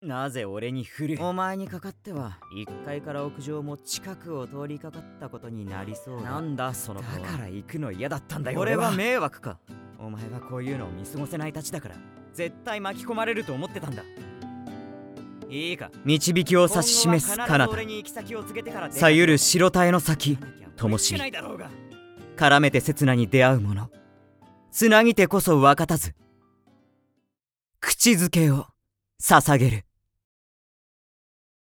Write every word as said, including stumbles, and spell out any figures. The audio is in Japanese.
なぜ俺に振る？お前にかかってはいっかいから屋上も近くを通りかかったことになりそうだ。なんだその顔は。だから行くの嫌だったんだよ。俺は迷惑か？お前はこういうのを見過ごせないたちだから絶対巻き込まれると思ってたんだ。いいか、導きを指し示す彼方、さゆる白体の先、灯火、絡めて刹那に出会う者、つなぎてこそ分かたず、口づけを捧げる。